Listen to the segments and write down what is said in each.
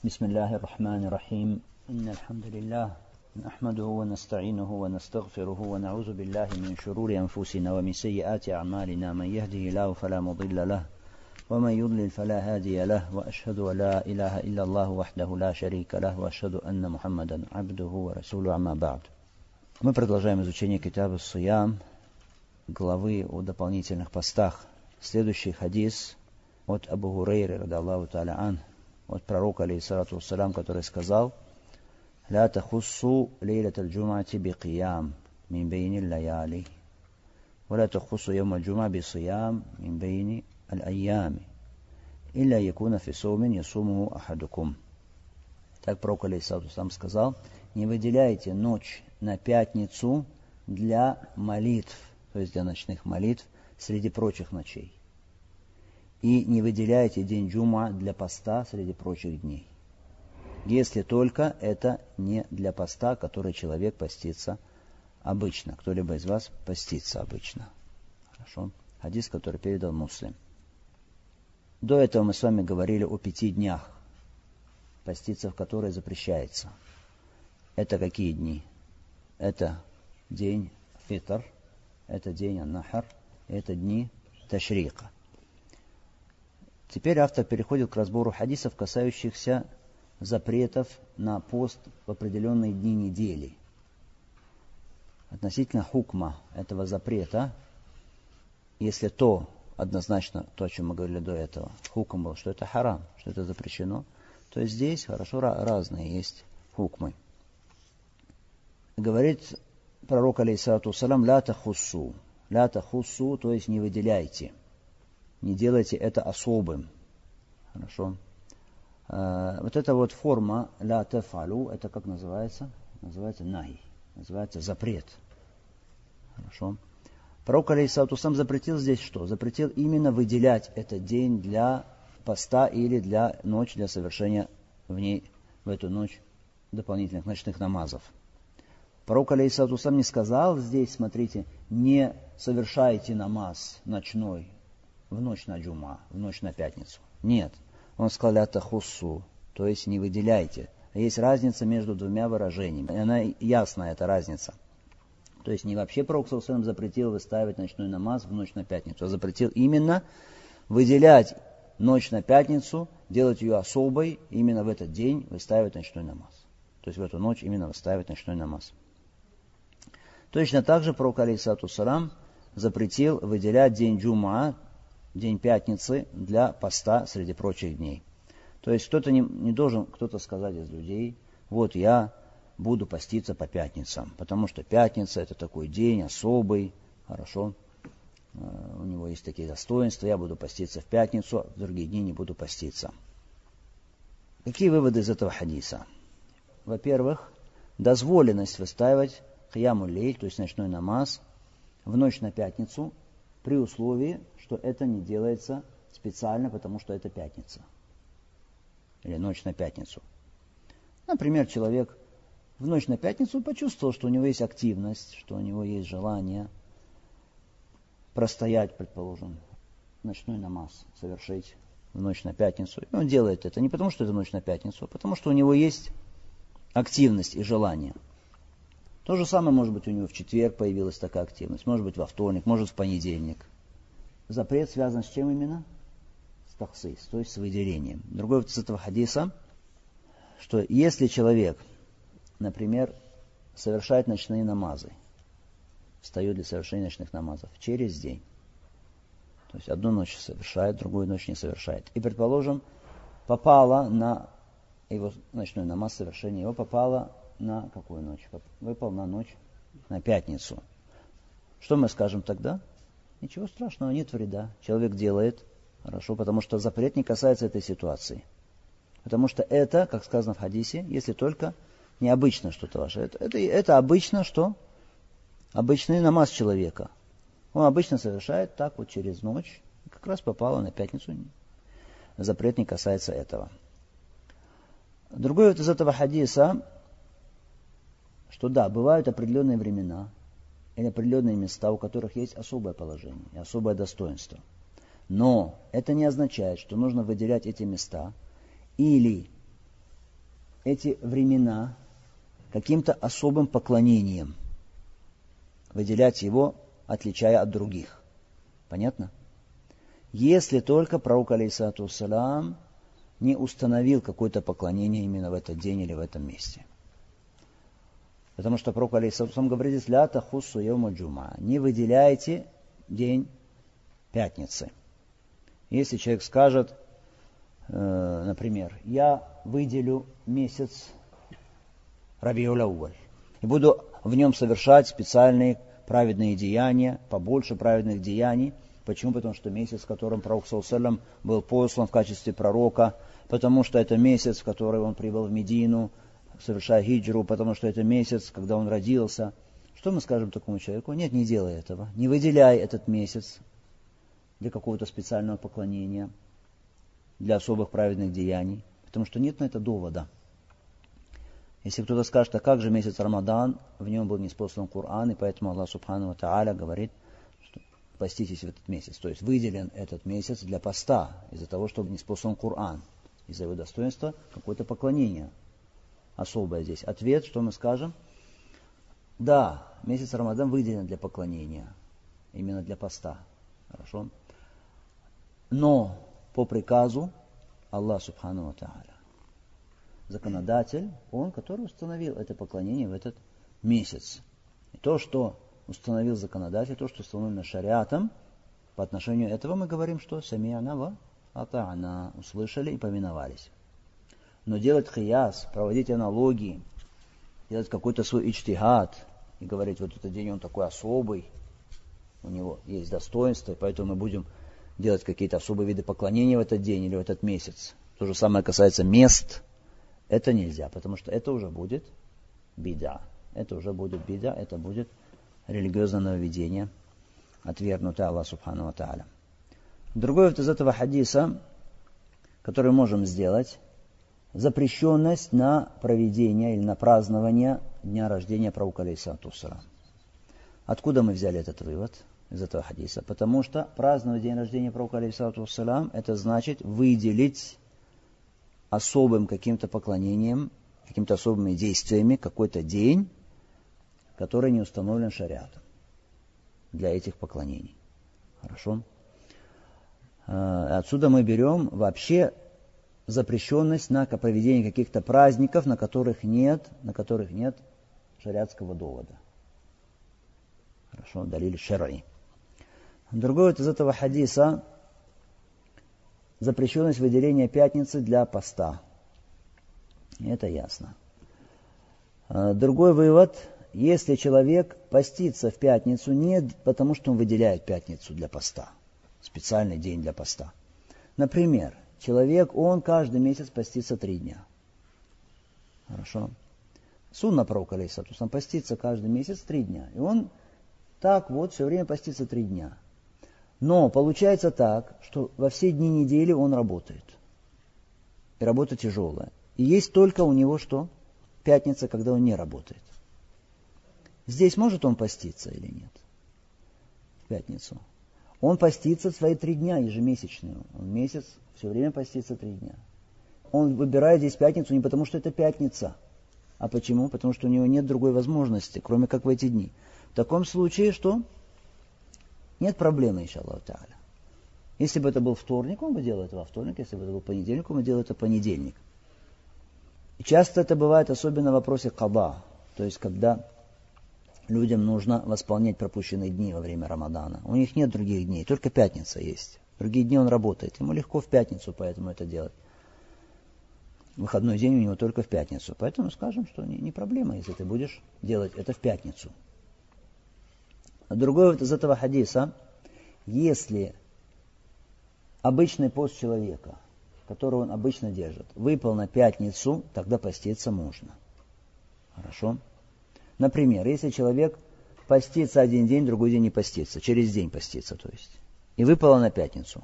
بسم الله الرحمن الرحيم إن الحمد لله نحمده ونستعينه ونستغفره ونعوذ بالله من شرور أنفسنا ومن سيئات أعمالنا من يهده الله فلا مضل له ومن يضلل فلا هادي له وأشهد أن لا إله إلا الله وحده لا شريك له وأشهد أن محمدا عبده ورسوله أما بعد. Мы продолжаем изучение китаба ас-Сиям, главы о дополнительных постах. Следующий хадис от Абу Хурайры, радаллаху та'аля ан, от пророка, алейхиссалату вассалям, который сказал: «Ла тахуссу лейлат аль-джумати би-қиям мин бейни аль-лаяли, ва ла тахуссу йом аль-джума би-сиям мин бейни аль-айями, илля якуна фи саумин ясумуху ахадукум». Так пророк, алейхиссалату вассалям, сказал: не выделяйте ночь на пятницу для молитв, то есть для ночных молитв, среди прочих ночей. И не выделяйте день джума для поста среди прочих дней. Если только это не для поста, который человек постится обычно. Кто-либо из вас постится обычно. Хорошо. Хадис, который передал Муслим. До этого мы с вами говорили о 5 днях, поститься в которые запрещается. Это какие дни? Это день фитр, это день ан-нахр, это дни ташрика. Теперь автор переходит к разбору хадисов, касающихся запретов на пост в определенные дни недели. Относительно хукма этого запрета, если то, однозначно то, о чем мы говорили до этого, хукм был, что это харам, что это запрещено, то здесь хорошо разные есть хукмы. Говорит пророк, алейхиссалату вассалям: ля тахуссу, то есть не выделяйте. Не делайте это особым. Хорошо. Вот эта вот форма ля тафалу, это как называется? Называется нахи. Называется запрет. Хорошо. Пророк, алейхиссалату вассалям, запретил здесь что? Запретил именно выделять этот день для поста или для ночи, для совершения в ней, в эту ночь, дополнительных ночных намазов. Пророк, алейхиссалату вассалям, не сказал здесь, смотрите, не совершайте намаз ночной в ночь на джума, в ночь на пятницу. Нет. Он сказал: ля тахуссу, то есть не выделяйте. Есть разница между двумя выражениями. И она ясная, эта разница. То есть не вообще пророк саллаллаху алейхи ва саллям запретил выставить ночной намаз в ночь на пятницу, а запретил именно выделять ночь на пятницу, делать ее особой, именно в этот день выставить ночной намаз. То есть в эту ночь именно выставить ночной намаз. Точно так же пророк, алейхиссалату вассалям, запретил выделять день джумаа, день пятницы, для поста среди прочих дней. То есть кто-то не должен, кто-то сказать из людей: вот я буду поститься по пятницам, потому что пятница это такой день особый, хорошо, у него есть такие достоинства, я буду поститься в пятницу, а в другие дни не буду поститься. Какие выводы из этого хадиса? Во-первых, дозволенность выстаивать киямуль лейль, то есть ночной намаз, в ночь на пятницу, при условии, что это не делается специально, потому что это пятница. Или ночь на пятницу. Например, человек в ночь на пятницу почувствовал, что у него есть активность, что у него есть желание простоять, предположим, ночной намаз совершить в ночь на пятницу. И он делает это не потому, что это ночь на пятницу, а потому, что у него есть активность и желание. То же самое, может быть, у него в четверг появилась такая активность, может быть, во вторник, может, в понедельник. Запрет связан с чем именно? С тахсис, то есть с выделением. Другой вот из этого хадиса, что если человек, например, совершает ночные намазы, встает для совершения ночных намазов через день, то есть одну ночь совершает, другую ночь не совершает, и, предположим, попало на его ночной намаз, совершение его попало на какую ночь? Выпал на ночь, на пятницу. Что мы скажем тогда? Ничего страшного, нет вреда. Человек делает хорошо, потому что запрет не касается этой ситуации. Потому что это, как сказано в хадисе, если только необычно что-то ваше. Это обычно что? Обычный намаз человека. Он обычно совершает так вот через ночь. Как раз попало на пятницу. Запрет не касается этого. Другой вот из этого хадиса, что да, бывают определенные времена или определенные места, у которых есть особое положение и особое достоинство. Но это не означает, что нужно выделять эти места или эти времена каким-то особым поклонением, выделять его, отличая от других. Понятно? Если только пророк, алейхиссалату вассалям, не установил какое-то поклонение именно в этот день или в этом месте. Потому что пророк, алейхиссалату вассалям, говорит: «Ля тахуссу йаума джумаа». Не выделяйте день пятницы. Если человек скажет, например, я выделю месяц Рабиуль Ауаль и буду в нем совершать специальные праведные деяния, побольше праведных деяний. Почему? Потому что месяц, в котором пророк саллаллаху алейхи ва саллям был послан в качестве пророка, потому что это месяц, в который он прибыл в Медину, совершая хиджру, потому что это месяц, когда он родился. Что мы скажем такому человеку? Нет, не делай этого. Не выделяй этот месяц для какого-то специального поклонения, для особых праведных деяний, потому что нет на это довода. Если кто-то скажет, а как же месяц Рамадан, в нем был ниспослан Коран, и поэтому Аллах Субхану ва Тааля говорит, что поститесь в этот месяц. То есть выделен этот месяц для поста, из-за того, чтобы ниспослан Коран, из-за его достоинства какое-то поклонение особое здесь. Ответ, что мы скажем? Да, месяц Рамадан выделен для поклонения, именно для поста. Хорошо? Но по приказу Аллах Субхану ва Тааля, законодатель, он, который установил это поклонение в этот месяц. И то, что установил законодатель, то, что установлено шариатом, по отношению этого мы говорим, что сами'на ва ата'на, услышали и повиновались. Но делать хияс, проводить аналогии, делать какой-то свой иджтихад и говорить, вот этот день он такой особый, у него есть достоинство, и поэтому мы будем делать какие-то особые виды поклонения в этот день или в этот месяц. То же самое касается мест. Это нельзя, потому что это уже будет бида. Это уже будет бида, это будет религиозное нововведение, отвергнутое Аллах Субхану ва Тааля. Другой вот из этого хадиса, который можем сделать, запрещенность на проведение или на празднование дня рождения пророка, алейхиссалату вассалям. Откуда мы взяли этот вывод из этого хадиса? Потому что праздновать день рождения пророка, алейхиссалату вассалям, это значит выделить особым каким-то поклонением, какими-то особыми действиями какой-то день, который не установлен шариатом для этих поклонений. Хорошо? Отсюда мы берем вообще запрещенность на проведение каких-то праздников, на которых нет шариатского довода. Хорошо, далиль шар'и. Другой вот из этого хадиса запрещенность выделения пятницы для поста. Это ясно. Другой вывод, если человек постится в пятницу не потому, что он выделяет пятницу для поста, специальный день для поста. Например, человек, он каждый месяц постится 3 дня. Хорошо. Сунна пророка, алейхиссалату вассалям, постится каждый месяц 3 дня. И он так вот все время постится 3 дня. Но получается так, что во все дни недели он работает. И работа тяжелая. И есть только у него что? Пятница, когда он не работает. Здесь может он поститься или нет? В пятницу. Он постится свои 3 дня ежемесячные. Он месяц все время постится 3 дня. Он выбирает здесь пятницу не потому, что это пятница. А почему? Потому что у него нет другой возможности, кроме как в эти дни. В таком случае что? Нет проблемы, иншаллаху тааля. Если бы это был вторник, он бы делал это во вторник. Если бы это был понедельник, он бы делал это в понедельник. И часто это бывает, особенно в вопросе када. То есть, когда людям нужно восполнять пропущенные дни во время Рамадана. У них нет других дней, только пятница есть. Другие дни он работает. Ему легко в пятницу поэтому это делать. Выходной день у него только в пятницу. Поэтому скажем, что не проблема, если ты будешь делать это в пятницу. А другой вот из этого хадиса, если обычный пост человека, который он обычно держит, выпал на пятницу, тогда поститься можно. Хорошо? Например, если человек постится один день, другой день не постится, через день постится, то есть, и выпало на пятницу.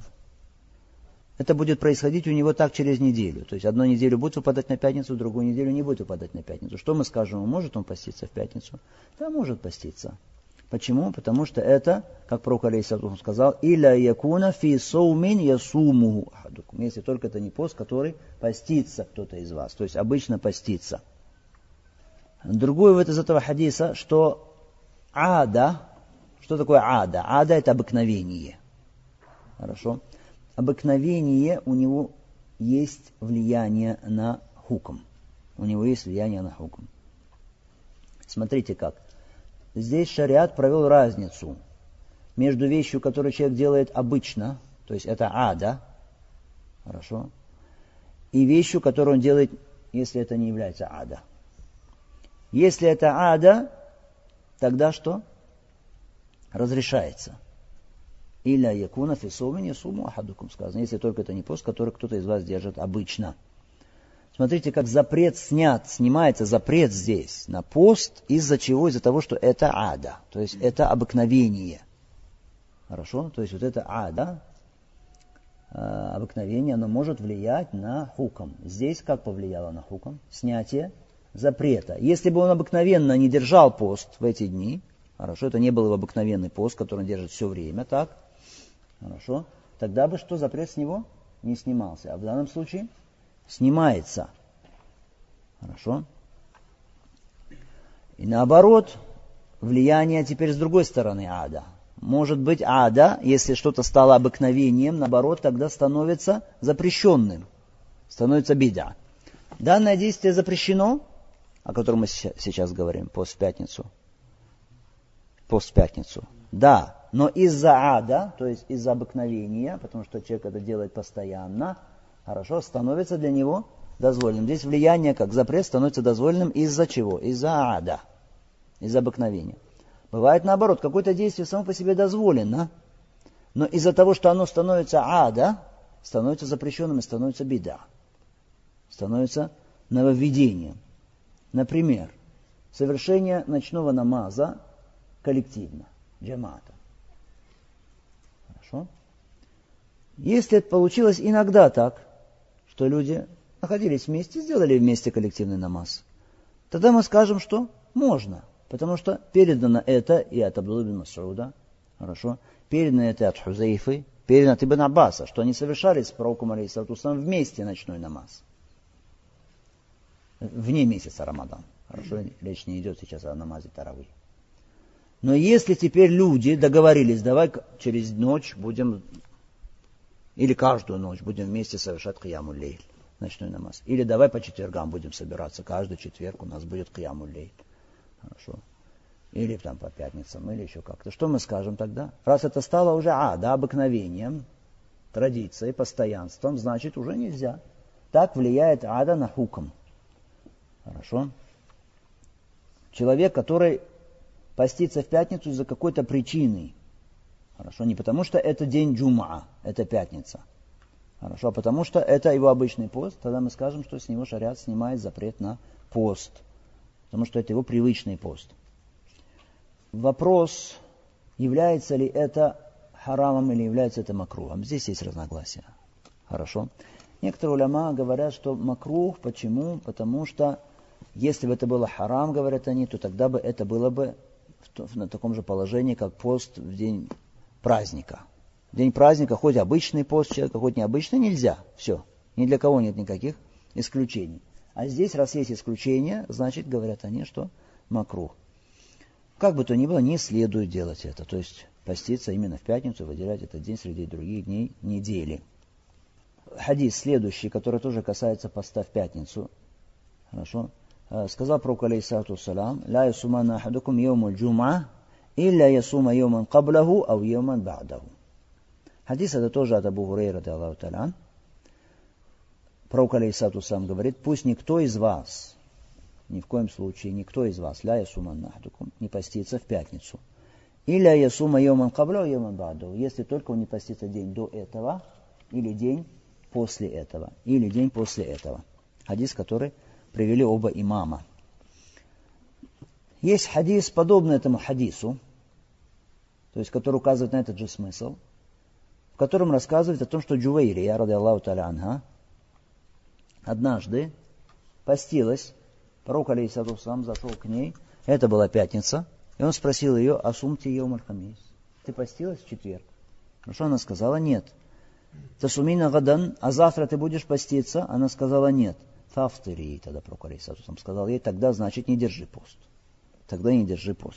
Это будет происходить у него так через неделю. То есть, одну неделю будет выпадать на пятницу, другую неделю не будет выпадать на пятницу. Что мы скажем? Может он поститься в пятницу? Да, может поститься. Почему? Потому что это, как пророк алейхиссалату сказал, «Илля якуна фи соумин ясумуху ахадукум». Если только это не пост, который постится кто-то из вас. То есть обычно постится. Другой вывод из этого хадиса, что ада, что такое ада? Ада это обыкновение. Хорошо? Обыкновение у него есть влияние на хукм. У него есть влияние на хукм. Смотрите как. Здесь шариат провел разницу между вещью, которую человек делает обычно, то есть это ада, хорошо, и вещью, которую он делает, если это не является ада. Если это ада, тогда что? Разрешается. Илля якуна фи соумин ясуму ахадукум сказано, если только это не пост, который кто-то из вас держит обычно. Смотрите, как запрет снимается запрет здесь на пост, из-за чего? Из-за того, что это ада, то есть это обыкновение. Хорошо? То есть вот это ада, обыкновение, оно может влиять на хукм. Здесь как повлияло на хукм? Снятие запрета. Если бы он обыкновенно не держал пост в эти дни, хорошо, это не был его обыкновенный пост, который он держит все время, так? Хорошо? Тогда бы что, запрет с него не снимался. А в данном случае снимается. Хорошо? И наоборот, влияние теперь с другой стороны ада. Может быть ада, если что-то стало обыкновением, наоборот, тогда становится запрещенным. Становится бида. Данное действие запрещено, о котором мы сейчас говорим, пост в пятницу. Пост в пятницу. Да, но из-за ада, то есть из-за обыкновения, потому что человек это делает постоянно, хорошо, становится для него дозволенным. Здесь влияние, как запрет, становится дозволенным из-за чего? Из-за ада, из-за обыкновения. Бывает наоборот, какое-то действие само по себе дозволено, но из-за того, что оно становится ада, становится запрещенным и становится бида. Становится нововведением. Например, совершение ночного намаза коллективно, джамаата. Хорошо? Если это получилось иногда так, что люди находились вместе, сделали вместе коллективный намаз, тогда мы скажем, что можно, потому что передано это и от Абдулла ибн Мас'уда, хорошо, передано это от Хузейфы, передано от Ибн Аббаса, что они совершали с пророком алейхиссалату вассалам вместе ночной намаз. Вне месяца Рамадан. Хорошо, речь не идет сейчас о намазе таравih. Но если теперь люди договорились, давай через ночь будем, или каждую ночь будем вместе совершать киямуль лейль, ночной намаз. Или давай по четвергам будем собираться, каждый четверг у нас будет киямуль лейль. Хорошо. Или там по пятницам, или еще как-то. Что мы скажем тогда? Раз это стало уже обыкновением, традицией, постоянством, значит уже нельзя. Так влияет ада на хукм. Хорошо. Человек, который постится в пятницу из-за какой-то причины. Хорошо. Не потому, что это день джум'a, это пятница. Хорошо. А потому, что это его обычный пост. Тогда мы скажем, что с него шариат снимает запрет на пост. Потому что это его привычный пост. Вопрос, является ли это харамом или является это макрухом. Здесь есть разногласия. Хорошо. Некоторые уляма говорят, что макрух. Почему? Потому что если бы это было харам, говорят они, то тогда бы это было бы на таком же положении, как пост в день праздника. В день праздника хоть обычный пост человека, хоть необычный, нельзя. Все. Ни для кого нет никаких исключений. А здесь, раз есть исключения, значит, говорят они, что макрух. Как бы то ни было, не следует делать это. То есть поститься именно в пятницу, выделять этот день среди других дней недели. Хадис следующий, который тоже касается поста в пятницу. Хорошо. Сказал пророк алейхиссалату вассалам: «Ла ясуманна ахадукум йомуль джум'a, илля ясума йоман каблаху, ау йоман ба'даху». Хадис это тоже от Абу Хурейра, радиаллаху та'аля. Пророк алейхиссалату вассалам говорит: пусть никто из вас, ни в коем случае никто из вас, ла ясуманна ахадукум, не постится в пятницу. Илля ясума йоман каблаху, йоман ба'даху. Если только он не постится день до этого, или день после этого, или день после этого. Хадис, который привели оба имама. Есть хадис, подобный этому хадису, то есть который указывает на этот же смысл, в котором рассказывает о том, что Джувайрия, радиаллаху та'аля анха, однажды постилась, пророк алейхиссалату вассалам зашел к ней, это была пятница, И он спросил ее: «Асумти йом аль-хамис?» Ты постилась в четверг? Хорошо, она сказала: «Нет». «Тасумина гадан?» А завтра ты будешь поститься? Она сказала: «Нет». «Фафтири», тогда пророк алейхиссалям сказал ей: «Тогда, значит, не держи пост». Тогда не держи пост.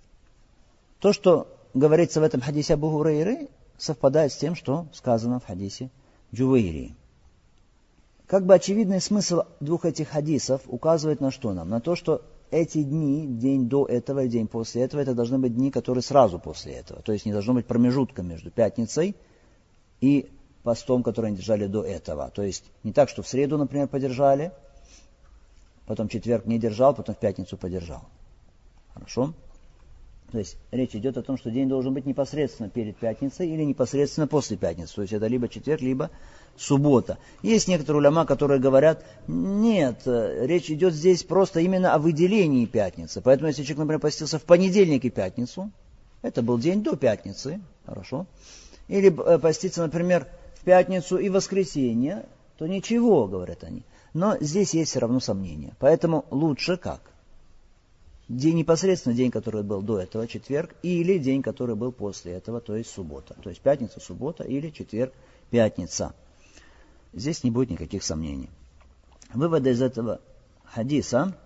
То, что говорится в этом хадисе Абу Хурайры, совпадает с тем, что сказано в хадисе Джувайри. Как бы очевидный смысл двух этих хадисов указывает на что нам? На то, что эти дни, день до этого и день после этого, это должны быть дни, которые сразу после этого. То есть не должно быть промежутка между пятницей и постом, который они держали до этого. То есть не так, что в среду, например, подержали, потом в четверг не держал, потом в пятницу подержал. Хорошо? То есть речь идет о том, что день должен быть непосредственно перед пятницей или непосредственно после пятницы. То есть это либо четверг, либо суббота. Есть некоторые уляма, которые говорят: нет, речь идет здесь просто именно о выделении пятницы. Поэтому если человек, например, постился в понедельник и пятницу, это был день до пятницы, хорошо? Или поститься, например, в пятницу и воскресенье, то ничего, говорят они. Но здесь есть все равно сомнения. Поэтому лучше как? День непосредственно, день, который был до этого, четверг, или день, который был после этого, то есть суббота. То есть пятница, суббота или четверг, пятница. Здесь не будет никаких сомнений. Выводы из этого хадиса,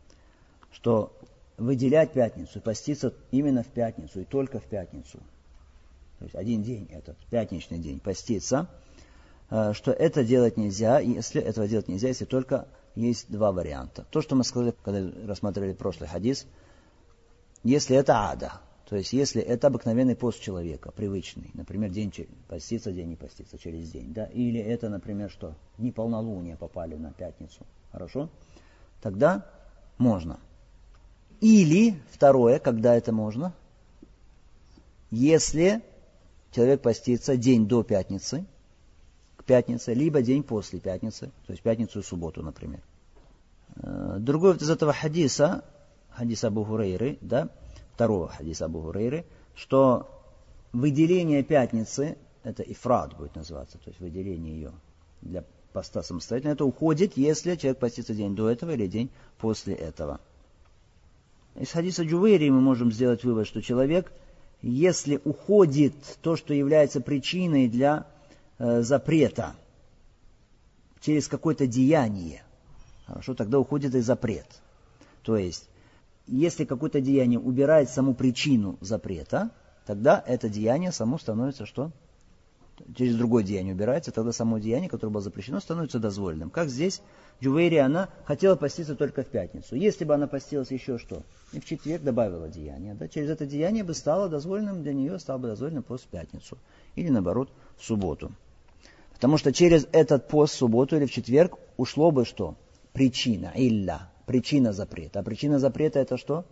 что выделять пятницу, поститься именно в пятницу и только в пятницу, то есть один день, этот пятничный день, поститься, что это делать нельзя, если этого делать нельзя, если только есть два варианта. То, что мы сказали, когда рассматривали прошлый хадис, если это ада, то есть если это обыкновенный пост человека, привычный, например, день поститься, день не поститься, через день, да, или это, например, что дни полнолуния попали на пятницу, хорошо, тогда можно. Или второе, когда это можно, если человек постится день до пятницы, пятницы, либо день после пятницы, то есть пятницу и субботу, например. Другой из этого хадиса, хадис Абу Хурайры, да, второго хадиса Абу Хурайры, что выделение пятницы, это ифрад будет называться, то есть выделение ее для поста самостоятельно, это уходит, если человек постится день до этого или день после этого. Из хадиса Джувайри мы можем сделать вывод, что человек, если уходит то, что является причиной для запрета через какое-то деяние, хорошо, тогда уходит и запрет. То есть, если какое-то деяние убирает саму причину запрета, тогда это деяние само становится что? Через другое деяние убирается, тогда само деяние, которое было запрещено, становится дозволенным. Как здесь Джувайри, она хотела поститься только в пятницу. Если бы она постилась еще что? И в четверг добавила деяние. Да? Через это деяние бы стало дозволенным для нее, стало бы дозволенным пост в пятницу. Или наоборот, в субботу. Потому что через этот пост в субботу или в четверг ушло бы что? Причина, илля, причина запрета. А причина запрета это что?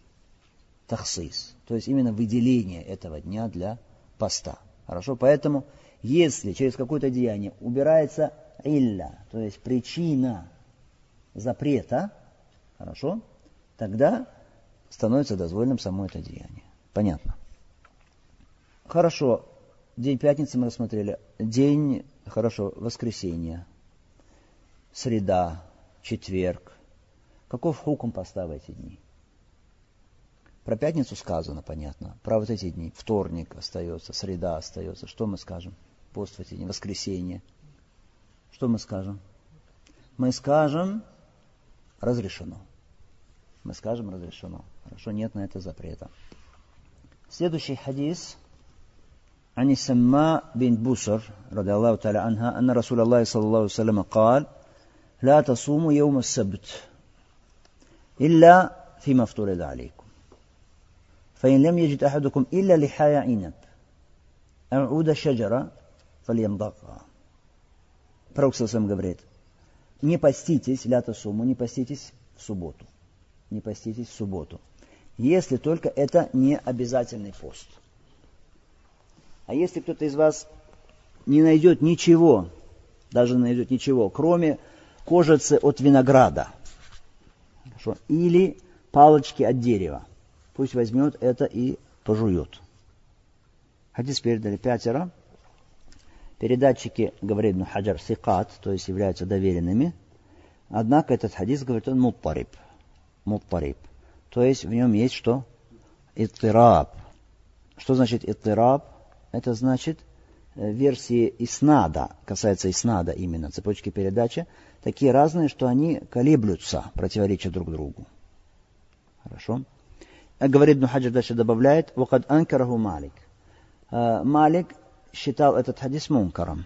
Тахсис. То есть именно выделение этого дня для поста. Хорошо? Поэтому, если через какое-то деяние убирается илля, то есть причина запрета, хорошо, тогда становится дозволенным само это деяние. Понятно? Хорошо. День пятницы мы рассмотрели. День, хорошо, воскресенье, среда, четверг. Каков хукм поста в эти дни? Про пятницу сказано, понятно. Про вот эти дни. Вторник остается, среда остается. Что мы скажем? Пост в эти дни, воскресенье. Что мы скажем? Мы скажем разрешено. Мы скажем разрешено. Хорошо, нет на это запрета. Следующий хадис. عن السماء بنت بوسر رضي الله تعالى عنها أن رسول الله صلى الله عليه وسلم قال لا تصوموا يوم السبت إلا فيما افترض عليكم فإن لم يجد أحدكم إلا لحايا عنب أو عود شجرة فليمضغها. Пророк ﷺ говорит: не поститесь, ля тасуму, не поститесь в субботу. Не поститесь в субботу. Если только это не обязательный пост. А если кто-то из вас не найдет ничего, даже не найдет ничего, кроме кожицы от винограда, хорошо, или палочки от дерева, пусть возьмет это и пожует. Хадис передали 5. Передатчики, говорит Ибн Хаджар, сикат, то есть являются доверенными. Однако этот хадис, говорит он, муттариб. То есть в нем есть что? иттираб. Что значит иттираб? Это значит версии иснада, касается иснада именно, цепочки передачи, такие разные, что они колеблются, противоречат друг другу. Хорошо? Говорит Ибн Хаджар, дальше добавляет, «Вакад анкараху Малик». Малик считал этот хадис мункаром.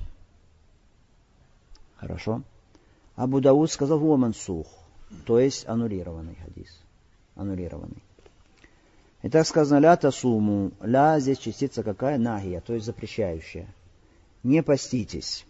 Хорошо? Абу Дауд сказал, «Хуа мансух», то есть аннулированный хадис. Аннулированный. И так сказано, «Ля тасуму». «Ля» здесь частица какая? Нахия, то есть запрещающая. Не поститесь.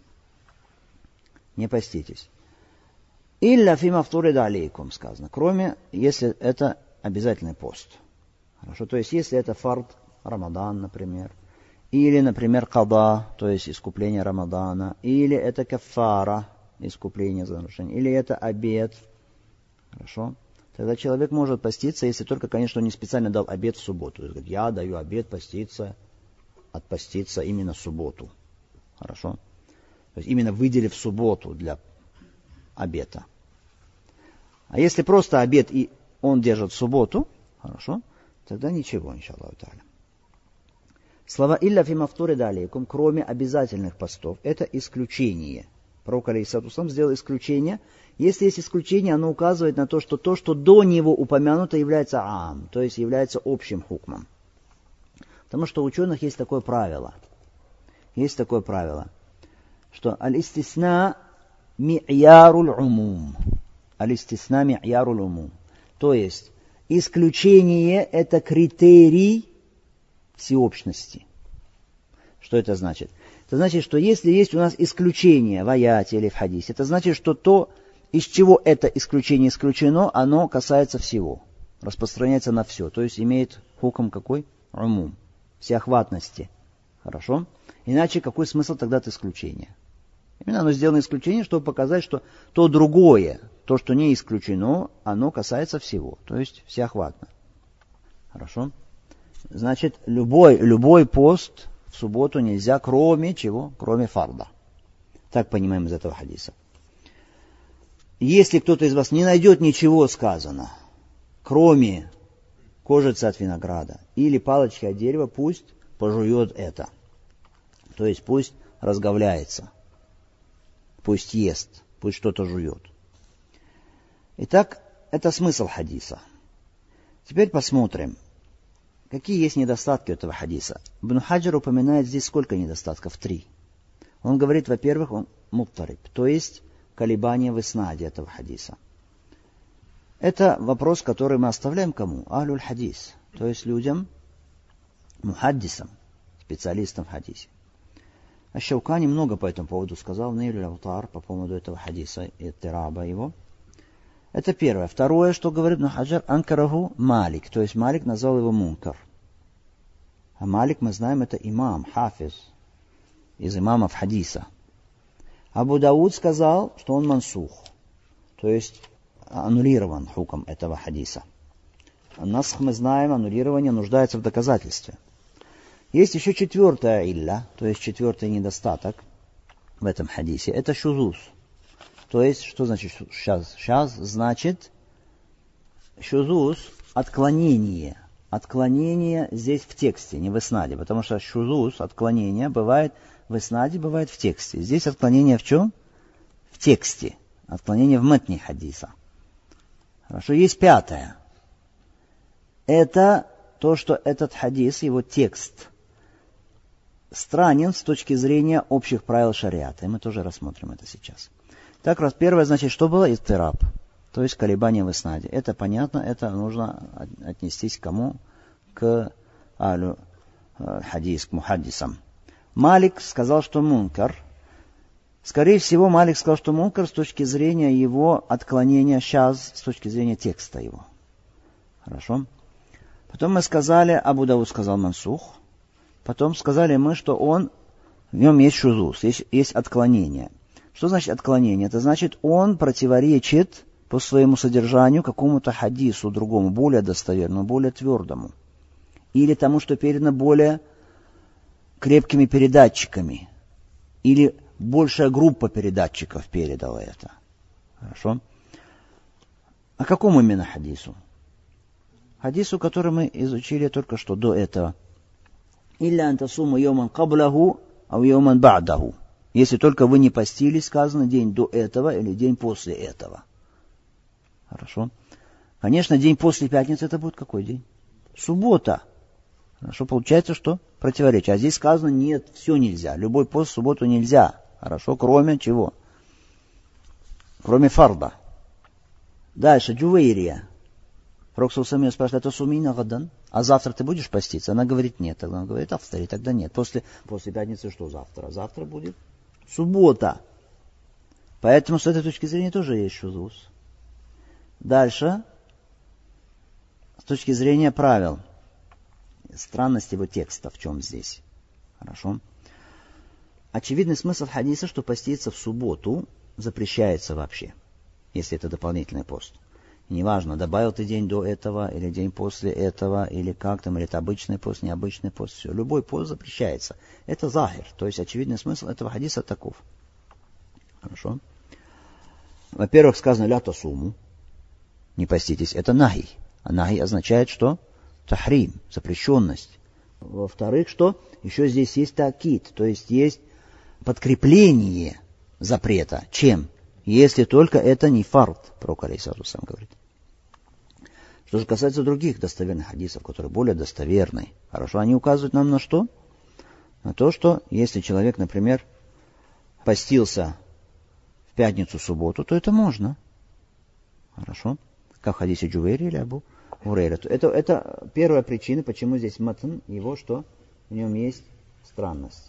Не поститесь. «Илля фи мафтурида алейкум» сказано, кроме, если это обязательный пост. Хорошо, то есть, если это фард, Рамадан, например, или, например, када, то есть искупление Рамадана, или это кафара, искупление за нарушение, или это обет. Хорошо? Тогда человек может поститься, если только, конечно, он не специально дал обет в субботу. То есть, говорит, я даю обет поститься, отпоститься именно в субботу. Хорошо? То есть, именно выделив субботу для обета. А если просто обет и он держит в субботу, хорошо, тогда ничего, иншаллаху та'аля. Слова «илля фи мафтурида алейкум», кроме обязательных постов, это исключение. Пророк алейхиссалату вассалам сделал исключение. Если есть исключение, оно указывает на то, что до него упомянуто, является аам, то есть является общим хукмом. Потому что у ученых есть такое правило. Есть такое правило, что аль-истисна ми'яруль умум. Аль-истисна ми'яруль умум. То есть исключение – это критерий всеобщности. Что это значит? Это значит, что если есть у нас исключение в аяте или в хадисе, это значит, что то, из чего это исключение исключено, оно касается всего, распространяется на все. То есть имеет хукм какой? Умум, всеохватности. Хорошо? Иначе какой смысл тогда от исключения? Именно оно сделано исключение, чтобы показать, что то другое, то, что не исключено, оно касается всего. То есть всеохватно. Хорошо? Значит, любой пост в субботу нельзя, кроме чего? Кроме фарда. Так понимаем из этого хадиса. Если кто-то из вас не найдет ничего сказано, кроме кожицы от винограда или палочки от дерева, пусть пожует это. То есть пусть разговляется. Пусть ест, пусть что-то жует. Итак, это смысл хадиса. Теперь посмотрим, какие есть недостатки этого хадиса. Ибн Хаджар упоминает здесь сколько недостатков? 3. Он говорит, во-первых, он муттариб, то есть колебания в иснаде этого хадиса. Это вопрос, который мы оставляем кому? Ахлюль хадис, то есть людям, мухаддисам, специалистам в хадисе. Аш-Шаукани много по этому поводу сказал, Нейль аль-Аутар, по поводу этого хадиса и иттираба его. Это первое. Второе, что говорит Ибн Хаджар, анкараху Малик, то есть Малик назвал его мункар. А Малик, мы знаем, это имам, хафиз, из имамов хадиса. Абу Дауд сказал, что он мансух, то есть аннулирован хуком этого хадиса. Насх, мы знаем, аннулирование нуждается в доказательстве. Есть еще 4-я илля, то есть 4-й недостаток в этом хадисе. Это шузуз. То есть, что значит шаз? Шаз значит шузуз – отклонение. Отклонение здесь в тексте, не в иснаде. Потому что шузуз, отклонение, бывает в иснаде, бывает в тексте. Здесь отклонение в чем? В тексте. Отклонение в матне хадиса. Хорошо, есть 5-е. Это то, что этот хадис, его текст, странен с точки зрения общих правил шариата. И мы тоже рассмотрим это сейчас. Так, раз первое, значит, что было? Иттираб, то есть колебание в иснаде. Это понятно, это нужно отнестись к кому? К алю хадис, к мухаддисам. Малик сказал, что мункар. Скорее всего, Малик сказал, что мункар с точки зрения его отклонения шаз, с точки зрения текста его. Хорошо? Потом мы сказали, Абу Дауд сказал мансух. Потом сказали мы, что в нем есть шузуз, есть отклонение. Что значит отклонение? Это значит, он противоречит по своему содержанию какому-то хадису другому, более достоверному, более твердому. Или тому, что передано более крепкими передатчиками. Или большая группа передатчиков передала это. Хорошо? А какому именно хадису? Хадису, который мы изучили только что, до этого. «Илля антасуму йоман каблаху, ау йоман ба'даху». Если только вы не постились, сказано, день до этого или день после этого. Хорошо. Конечно, день после пятницы это будет какой день? Суббота. Хорошо, получается, что противоречие. А здесь сказано, нет, все нельзя. Любой пост в субботу нельзя. Хорошо, кроме чего? Кроме фарда. Дальше, Джувейрия. Пророк саллаллаху спрашивает, это сумина гадан? А завтра ты будешь поститься? Она говорит, нет. Тогда он говорит, авторе, тогда нет. После пятницы что завтра? Завтра будет суббота. Поэтому с этой точки зрения тоже есть шузуз. Дальше, с точки зрения правил. Странность его текста в чем здесь. Хорошо. Очевидный смысл хадиса, что поститься в субботу запрещается вообще, если это дополнительный пост. И неважно, добавил ты день до этого, или день после этого, или как там, или это обычный пост, необычный пост, все. Любой пост запрещается. Это захир, то есть очевидный смысл этого хадиса таков. Хорошо. Во-первых, сказано ля тасуму, не поститесь, это нахи. А нахи означает что? Тахрим, запрещенность. Во-вторых, что? Еще здесь есть таакид, то есть есть подкрепление запрета. Чем? Если только это не фард, пророк алейхиссалату вассалям говорит. Что же касается других достоверных хадисов, которые более достоверны, хорошо, они указывают нам на что? На то, что если человек, например, постился в пятницу, субботу, то это можно. Хорошо? Как в хадисе Джувейри или Абу Хурейра. Это первая причина, почему здесь матн, его что? В нем есть странность.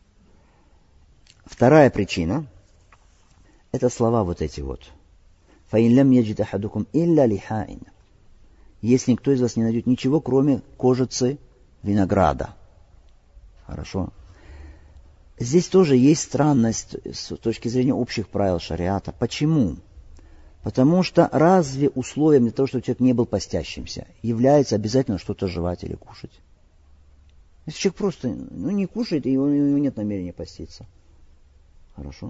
Вторая причина, это слова вот эти вот. فَإِنْ لَمْ يَجِدْ أَحَدُكُمْ إِلَّا لِحَائِنَ. Если никто из вас не найдет ничего, кроме кожицы винограда. Хорошо. Здесь тоже есть странность с точки зрения общих правил шариата. Почему? Потому что разве условием для того, чтобы человек не был постящимся, является обязательно что-то жевать или кушать? Если человек просто не кушает, и у него нет намерения поститься. Хорошо.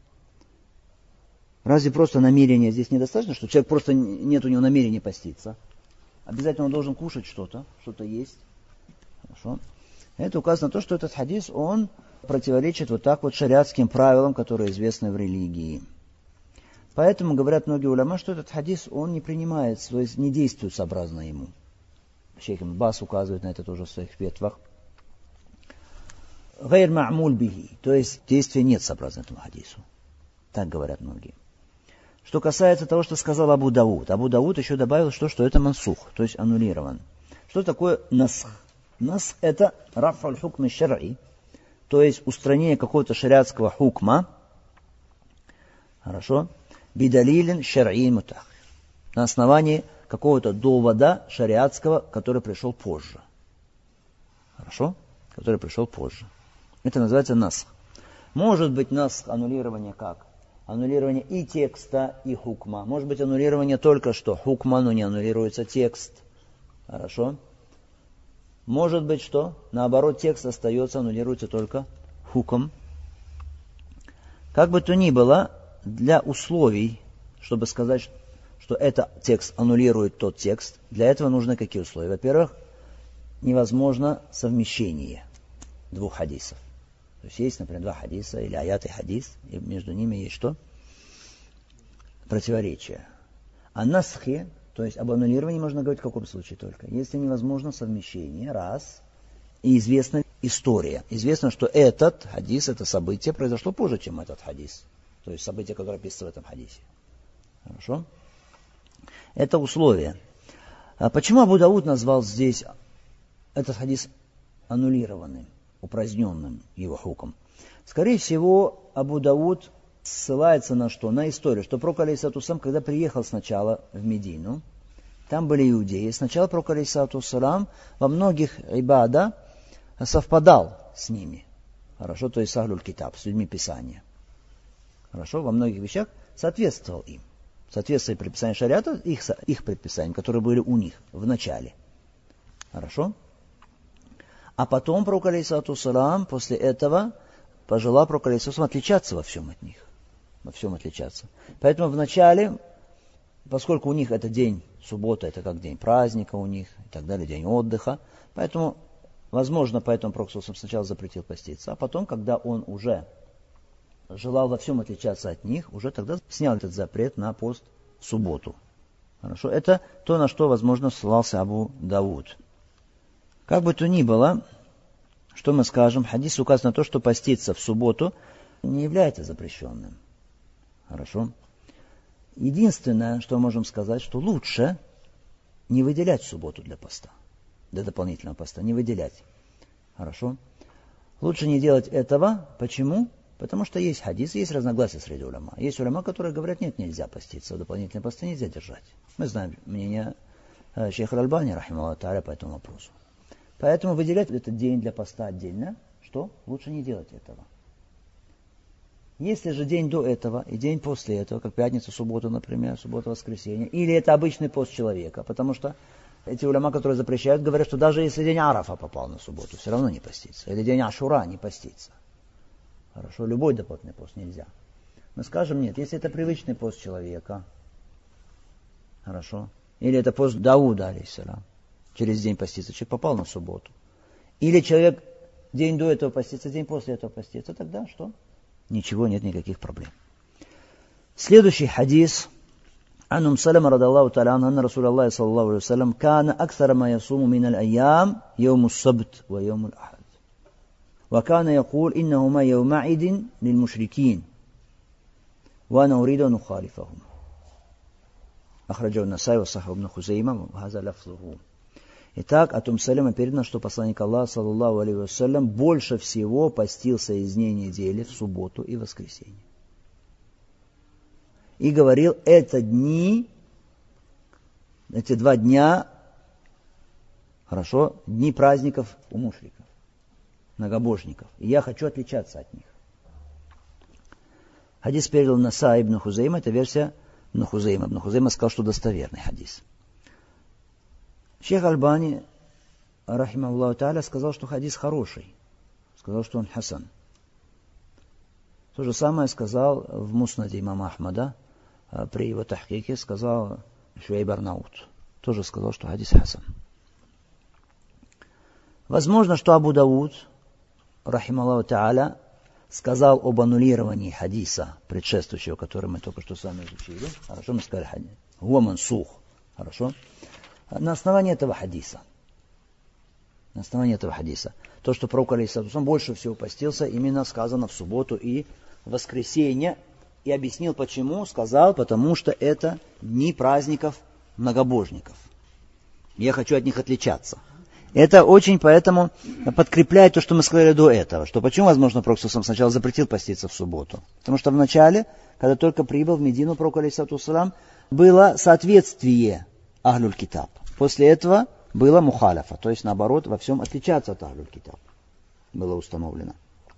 Разве просто намерения здесь недостаточно, что человек просто нет у него намерения поститься? Обязательно он должен кушать что-то есть. Хорошо. Это указано на то, что этот хадис, он противоречит вот так вот шариатским правилам, которые известны в религии. Поэтому говорят многие уляма, что этот хадис, он не принимает, то есть не действует сообразно ему. Шейх Ибн Баз указывает на это тоже в своих фетвах. Гайр ма'муль бихи, то есть действия нет сообразно этому хадису. Так говорят многие. Что касается того, что сказал Абу Дауд. Абу Дауд еще добавил, что это мансух, то есть аннулирован. Что такое насх? Насх это раф аль-хукм шар'и, то есть устранение какого-то шариатского хукма, хорошо, бидалилин шар'и мутахир, на основании какого-то довода шариатского, который пришел позже. Хорошо? Который пришел позже. Это называется насх. Может быть насх, аннулирование как? Аннулирование и текста, и хукма. Может быть аннулирование только что хукма, но не аннулируется текст. Хорошо? Может быть что? Наоборот, текст остается, аннулируется только хукм. Как бы то ни было, для условий, чтобы сказать, что этот текст аннулирует тот текст, для этого нужны какие условия? Во-первых, невозможно совмещение двух хадисов. То есть есть, например, два хадиса, или аят и хадис, и между ними есть что? Противоречие. О насхе, то есть об аннулировании можно говорить в каком случае только? Если невозможно совмещение, раз, и известна история. Известно, что этот хадис, это событие произошло позже, чем этот хадис. То есть событие, которое описывается в этом хадисе. Хорошо? Это условие. А почему Абу Дауд назвал здесь этот хадис аннулированным, упраздненным его хуком? Скорее всего, Абу Дауд ссылается на что? На историю, что пророк алейхиссалату вассалям, когда приехал сначала в Медину, там были иудеи. Сначала пророк алейхиссалату вассалям во многих ибада совпадал с ними. Хорошо, то есть с ахлюль китаб, с людьми Писания. Хорошо, во многих вещах соответствовал им. Соответствие предписаниям шариата их предписаниям, которые были у них в начале. Хорошо? А потом пророк алейхиссалату вассалям после этого пожелал пророк алейхиссалату вассалям отличаться во всем от них. Во всем отличаться. Поэтому в начале, поскольку у них это день Суббота это как день праздника у них и так далее, день отдыха. Поэтому, возможно, поэтому Пророк сначала запретил поститься, а потом, когда он уже желал во всем отличаться от них, уже тогда снял этот запрет на пост в субботу. Хорошо, это то, на что, возможно, ссылался Абу Дауд. Как бы то ни было, что мы скажем, хадис указывает на то, что поститься в субботу не является запрещенным. Хорошо. Единственное, что мы можем сказать, что лучше не выделять субботу для поста, для дополнительного поста, не выделять. Хорошо. Лучше не делать этого. Почему? Потому что есть хадис, есть разногласия среди уляма. Есть уляма, которые говорят, нет, нельзя поститься, в дополнительные посты нельзя держать. Мы знаем мнение шейха Аль-Альбани, рахималлаху тааля, по этому вопросу. Поэтому выделять этот день для поста отдельно, что? Лучше не делать этого. Если же день до этого и день после этого, как пятница, суббота, например, суббота, воскресенье, или это обычный пост человека, потому что эти уляма, которые запрещают, говорят, что даже если день Арафа попал на субботу, все равно не поститься. Или день Ашура не поститься. Хорошо, любой дополнительный пост нельзя. Мы скажем, нет, если это привычный пост человека, хорошо, или это пост Дауда, алейхиссалям, через день поститься, человек попал на субботу, или человек день до этого постится, день после этого постится, тогда что? Ничего, нет никаких проблем. Следующий хадис. عن سلمة رضي الله تعالى عنه أن رسول الله صلى الله عليه وسلم كان أكثر ما يصوم من الأيام يوم السبت ويوم الأحد وكان يقول إنهما يوم عيد للمشركين وأنا أريد أن أخالفهم أخرجه النسائي وصححه ابن خزيمة وهذا لفظه. Итак, от Салема передано, что посланник Аллаха, саллаллаху алейхи вассалям, больше всего постился из дней недели в субботу и воскресенье. И говорил, эти два дня, хорошо, дни праздников у мушриков, многобожников. И я хочу отличаться от них. Хадис передал Насаи ибн Хузейма, это версия ибн Хузейма. Ибн Хузейма сказал, что достоверный хадис. Шейх Альбани, рахимахуллаху тааля, сказал, что хадис хороший. Сказал, что он хасан. То же самое сказал в Муснаде имама Ахмада, при его тахкике сказал Шуайб Арнаут. Тоже сказал, что хадис хасан. Возможно, что Абу Дауд, рахимахуллаху тааля, сказал об аннулировании хадиса, предшествующего, который мы только что с вами изучили. Хорошо, мы сказали хадис. Хуа мансух. Хорошо. На основании этого хадиса. На основании этого хадиса. То, что пророк алейхиссалям больше всего постился, именно сказано в субботу и воскресенье. И объяснил почему. Сказал, потому что это дни праздников многобожников. Я хочу от них отличаться. Это очень поэтому подкрепляет то, что мы сказали до этого. Что почему, возможно, пророк сначала запретил поститься в субботу. Потому что вначале, когда только прибыл в Медину пророк алейхиссалям, было соответствие Ахлюль Китаб. После этого было мухаляфа, то есть наоборот во всем отличаться от Ахлюль Китаб. Было установлено.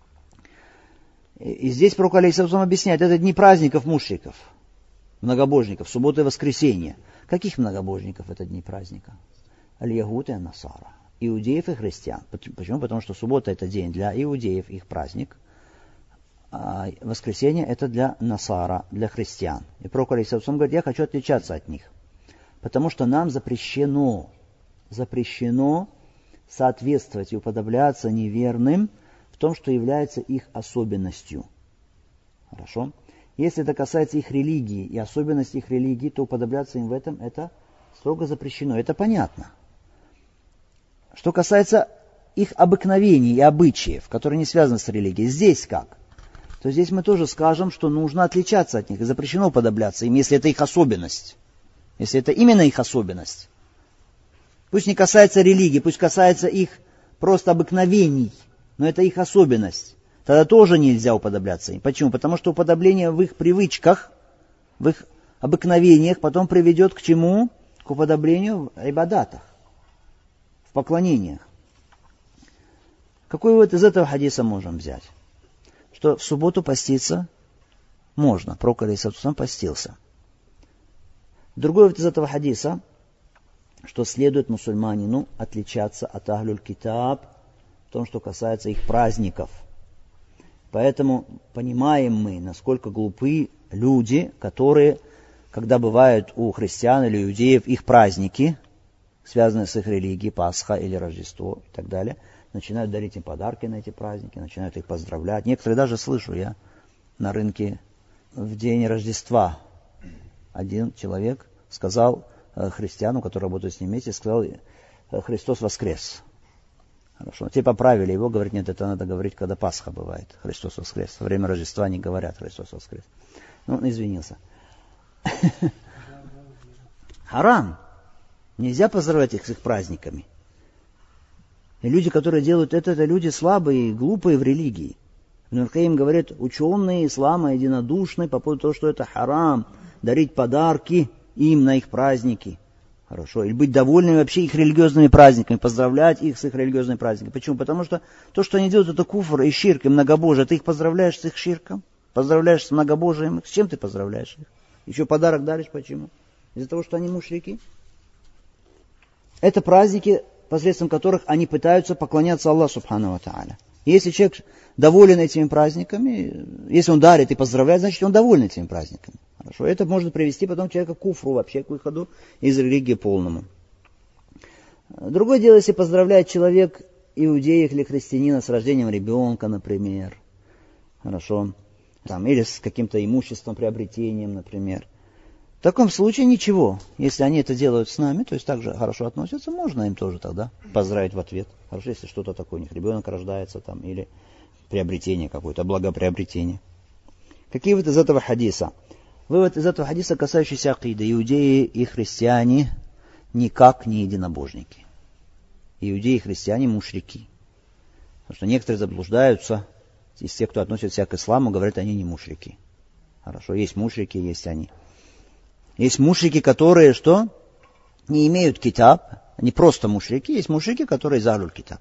И здесь пророк алейхиссалям объясняет, это дни праздников мушриков, многобожников, суббота и воскресенье. Каких многобожников это дни праздника? Аль-Ягут и Насара. Иудеев и христиан. Почему? Потому что суббота это день для иудеев, их праздник. А воскресенье это для Насара, для христиан. И пророк алейхиссалям говорит, я хочу отличаться от них. Потому что нам запрещено соответствовать и уподобляться неверным в том, что является их особенностью. Хорошо? Если это касается их религии и особенностей их религии, то уподобляться им в этом это строго запрещено. Это понятно. Что касается их обыкновений и обычаев, которые не связаны с религией, здесь как? То здесь мы тоже скажем, что нужно отличаться от них и запрещено уподобляться им, если это их особенность. Если это именно их особенность. Пусть не касается религии, пусть касается их просто обыкновений, но это их особенность. Тогда тоже нельзя уподобляться им. Почему? Потому что уподобление в их привычках, в их обыкновениях потом приведет к чему? К уподоблению в ибадатах, в поклонениях. Какой вывод из этого хадиса можем взять? Что в субботу поститься можно. Пророк алейхиссалям постился. Другой вывод из этого хадиса, что следует мусульманину отличаться от Ахлюль Китаб в том, что касается их праздников. Поэтому понимаем мы, насколько глупы люди, которые когда бывают у христиан или иудеев их праздники, связанные с их религией, Пасха или Рождество и так далее, начинают дарить им подарки на эти праздники, начинают их поздравлять. Некоторые даже слышу я на рынке в день Рождества. Один человек сказал христиану, который работает с ним вместе, сказал: «Христос воскрес». Хорошо. Те поправили его, говорят: нет, это надо говорить, когда Пасха бывает. Христос воскрес. Во время Рождества не говорят Христос воскрес. Ну, он извинился. Харам. Нельзя поздравлять их с их праздниками. И люди, которые делают это люди слабые и глупые в религии. Ибн аль-Каим говорит: ученые ислама единодушны по поводу того, что это харам, дарить подарки им на их праздники. Хорошо. Или быть довольными вообще их религиозными праздниками, поздравлять их с их религиозными праздниками. Почему? Потому что то, что они делают, это куфр и ширк, и многобожие. Ты их поздравляешь с их ширком, поздравляешь с многобожием. С чем ты поздравляешь их? Еще подарок даришь. Почему? Из-за того, что они мушрики. Это праздники, посредством которых они пытаются поклоняться Аллаху субхану ва тааля. Если человек доволен этими праздниками, если он дарит и поздравляет, значит он доволен этими праздниками. Хорошо. Это может привести потом человека к куфру, вообще к выходу из религии полному. Другое дело, если поздравляет человек иудея или христианина с рождением ребенка, например. Хорошо. Там, или с каким-то имуществом, приобретением, например. В таком случае ничего. Если они это делают с нами, то есть также хорошо относятся, можно им тоже тогда поздравить в ответ. Хорошо, если что-то такое у них, ребенок рождается там, или приобретение какое-то, благоприобретение. Какие выводы из этого хадиса? Вывод из этого хадиса, касающийся акиды. Иудеи и христиане никак не единобожники. Иудеи и христиане мушрики. Потому что некоторые заблуждаются из тех, кто относится к исламу, говорят, они не мушрики. Хорошо, есть мушрики, есть они. Есть мушрики, которые что? Не имеют китаб. Они просто мушрики. Есть мушрики, которые из алюль китаб.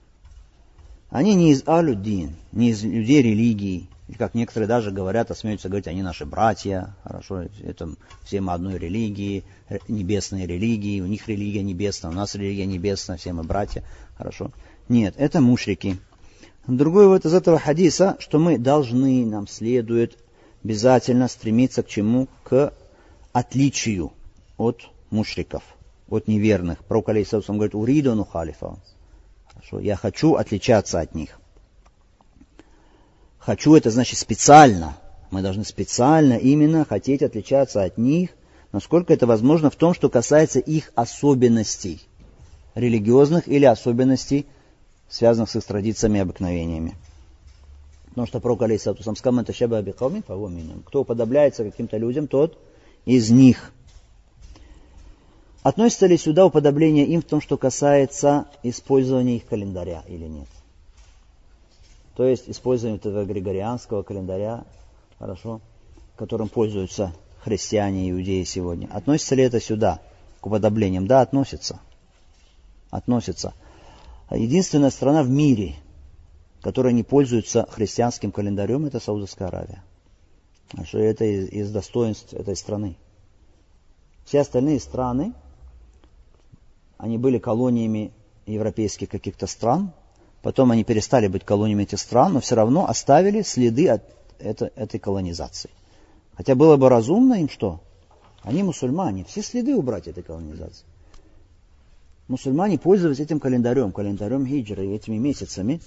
Они не из алюддин, не из людей религии. И как некоторые даже говорят, осмеются говорить, они наши братья. Хорошо, это все мы одной религии, небесной религии. У них религия небесная, у нас религия небесная, все мы братья. Хорошо. Нет, это мушрики. Другой вывод из этого хадиса, что мы должны, нам следует обязательно стремиться к чему? К отличию от мушриков, от неверных. Пророк алейхиссалям говорит: «Уриду нухалифа». Хорошо, я хочу отличаться от них. Хочу, это значит специально. Мы должны специально именно хотеть отличаться от них, насколько это возможно в том, что касается их особенностей религиозных или особенностей, связанных с их традициями и обыкновениями. Потому что пророк алейхиссалям сказал: кто уподобляется каким-то людям, тот из них. Относится ли сюда уподобление им в том, что касается использования их календаря или нет? То есть использование этого григорианского календаря, хорошо, которым пользуются христиане и иудеи сегодня. Относится ли это сюда, к уподоблениям? Да, относится. Относится. Единственная страна в мире, которая не пользуется христианским календарем, это Саудовская Аравия. Что это из достоинств этой страны. Все остальные страны, они были колониями европейских каких-то стран, потом они перестали быть колониями этих стран, но все равно оставили следы от этой колонизации. Хотя было бы разумно им что? Они мусульмане, все следы убрать этой колонизации. Мусульмане пользовались этим календарем хиджры, этими месяцами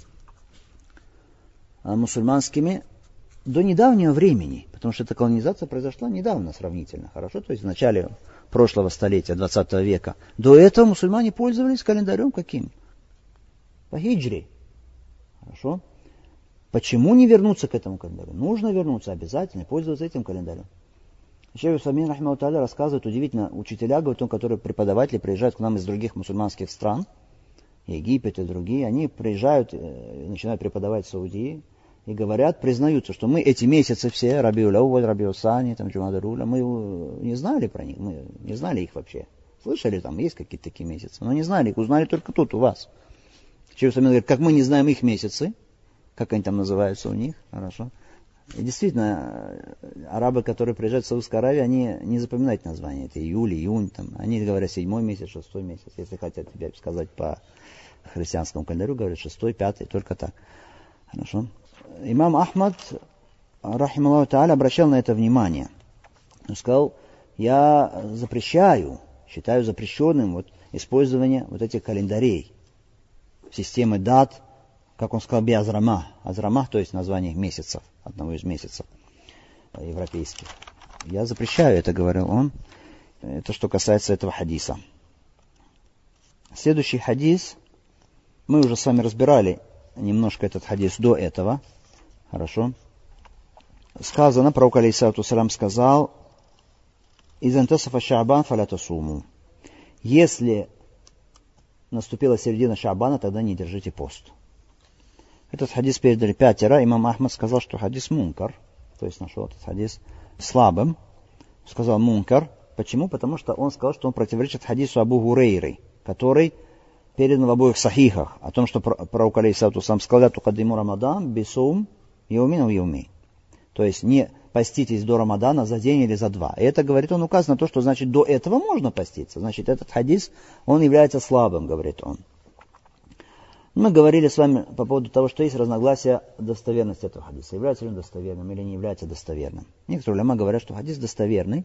мусульманскими, до недавнего времени, потому что эта колонизация произошла недавно сравнительно, хорошо, то есть в начале прошлого столетия, 20 века. До этого мусульмане пользовались календарем каким? По хиджре. Хорошо. Почему не вернуться к этому календарю? Нужно вернуться обязательно, пользоваться этим календарем. Шейх Усаймин рахимаху тааля рассказывает удивительно, учителя, говорят, которые преподаватели приезжают к нам из других мусульманских стран, Египет и другие, они приезжают, начинают преподавать в Саудии, и говорят, признаются, что мы эти месяцы все, Рабиуль Ауаль, Рабиуль Сани, Джумад Руля, мы не знали про них, мы не знали их вообще. Слышали, там есть какие-то такие месяцы, но не знали их, узнали только тут у вас. Шейх Усаймин говорит, как мы не знаем их месяцы, как они там называются у них, хорошо. И действительно, арабы, которые приезжают в Саудовскую Аравию, они не запоминают названия. Это июль, июнь, там. Они говорят 7 месяц, 6 месяц. Если хотят тебе сказать по христианскому календарю, говорят 6, 5, только так. Хорошо. Имам Ахмад, рахималлаху тааля, обращал на это внимание. Он сказал, я запрещаю, считаю запрещенным вот использование вот этих календарей, системы дат, как он сказал, биазрама. Азрама, то есть название месяцев, одного из месяцев европейских. Я запрещаю это, говорил он. Это что касается этого хадиса. Следующий хадис. Мы уже с вами разбирали немножко этот хадис до этого. Хорошо. Сказано, пророк алейхиссалату вассалям сказал: «Изан тасафа ша'бан фаля тасуму». Если наступила середина Ша'бана, тогда не держите пост. Этот хадис передали 5. Имам Ахмад сказал, что хадис мункар. То есть нашел этот хадис слабым. Сказал мункар. Почему? Потому что он сказал, что он противоречит хадису Абу Гурейры, который передан в обоих сахихах, о том, что пророк алейхиссалату вассалям сказал: «Тукаддиму Рамадан бисум яумин ва яумин». То есть не поститесь до Рамадана за день или за два. И это, говорит он, указано на то, что значит до этого можно поститься. Значит, этот хадис, он является слабым, говорит он. Мы говорили с вами по поводу того, что есть разногласия достоверности этого хадиса. Является ли он достоверным или не является достоверным. Некоторые уляма говорят, что хадис достоверный.